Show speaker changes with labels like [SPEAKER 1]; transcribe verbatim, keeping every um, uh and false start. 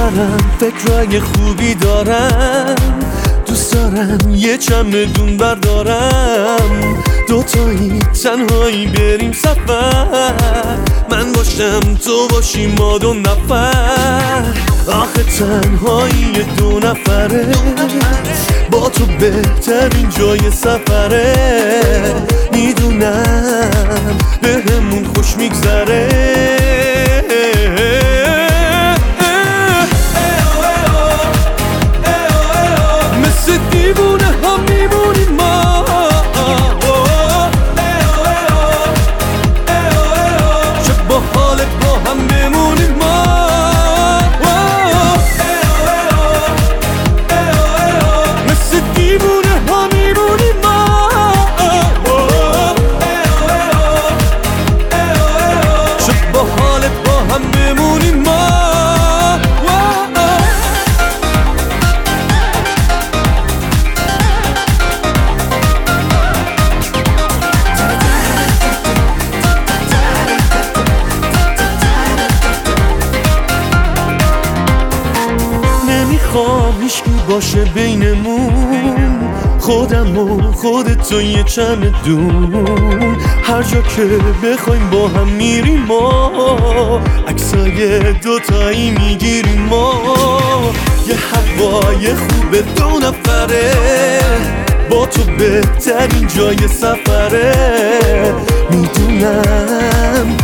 [SPEAKER 1] سفرم فکرای خوبی دارم، دوست دارم یه چمدون بردارم، دوتایی تنهایی بریم سفر، من باشم تو باشی ما دو نفر. آخه تنهایی دو نفره، با تو بهترین جای سفره، میدونم به همون خوش میگذره. مثل دیوونه ها میمونیم ما، چه با حالت با هم بمونیم ما. مثل دیوونه ها میمونیم ما، چه با حالت با هم بمونیم ما. نمیخوام هیچکی باشه بینمون، خودم و خودت و یه چمدون، هر جا که بخوایم با هم میریم ما، عکسای دوتایی میگیریم ما. یه هوای خوب دو نفره، با تو بهترین جای سفره، میدونم